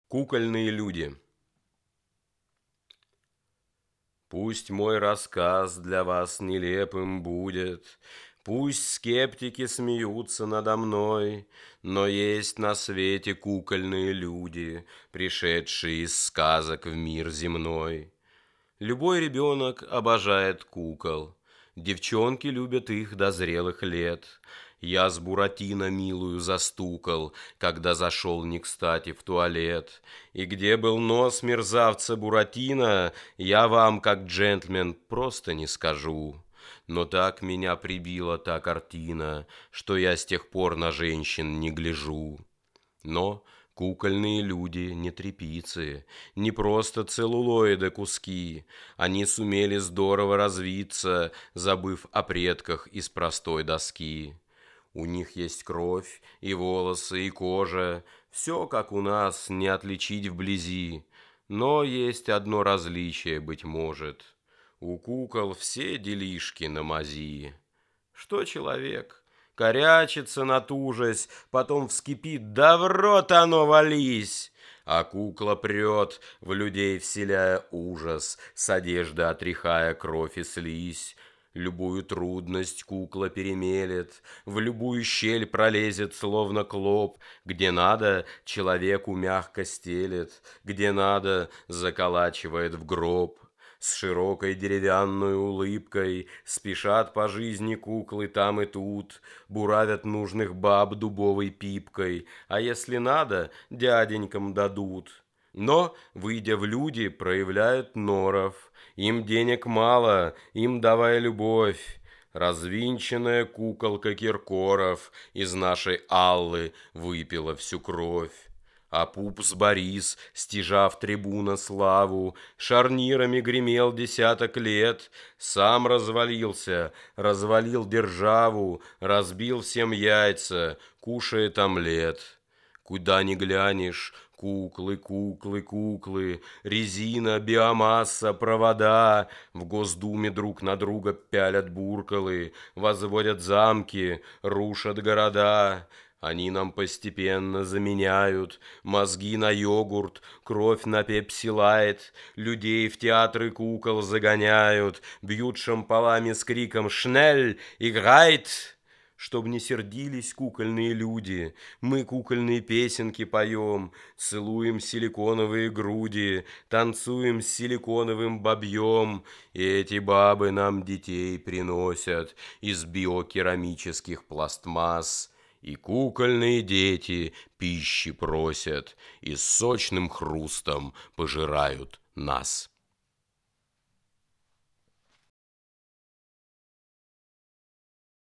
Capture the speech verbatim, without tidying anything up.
Кукольные люди. Пусть мой рассказ для вас нелепым будет, Пусть скептики смеются надо мной, Но есть на свете кукольные люди, Пришедшие из сказок в мир земной. Любой ребенок обожает кукол, Девчонки любят их до зрелых лет. Я с Буратино милую застукал, Когда зашел не кстати в туалет. И где был нос мерзавца Буратино, Я вам, как джентльмен, просто не скажу. Но так меня прибила та картина, Что я с тех пор на женщин не гляжу. Но кукольные люди не тряпицы, не просто целлулоида куски. Они сумели здорово развиться, забыв о предках из простой доски. У них есть кровь, и волосы, и кожа, все как у нас, не отличить вблизи. Но есть одно различие, быть может. У кукол все делишки на мази. Что человек? Корячится, натужась, потом вскипит, да в рот оно вались. А кукла прет, в людей вселяя ужас, с одежды отряхая кровь и слизь. Любую трудность кукла перемелет, в любую щель пролезет, словно клоп. Где надо, человеку мягко стелет, где надо, заколачивает в гроб. С широкой деревянной улыбкой спешат по жизни куклы там и тут, буравят нужных баб дубовой пипкой, а если надо, дяденькам дадут. Но, выйдя в люди, проявляют норов. Им денег мало, им давай любовь. Развинченная куколка Киркоров из нашей Аллы выпила всю кровь. А пупс Борис, стяжав трибуна славу, шарнирами гремел десяток лет, сам развалился, развалил державу, разбил всем яйца, кушает омлет. Куда ни глянешь, куклы, куклы, куклы, резина, биомасса, провода. В Госдуме друг на друга пялят буркалы, возводят замки, рушат города. Они нам постепенно заменяют мозги на йогурт, кровь на пепсилайт, людей в театры кукол загоняют, бьют шампалами с криком «Шнель! Играйт!». Чтоб не сердились кукольные люди, мы кукольные песенки поем, целуем силиконовые груди, танцуем с силиконовым бабьем, и эти бабы нам детей приносят из биокерамических пластмасс. И кукольные дети пищи просят, и с сочным хрустом пожирают нас.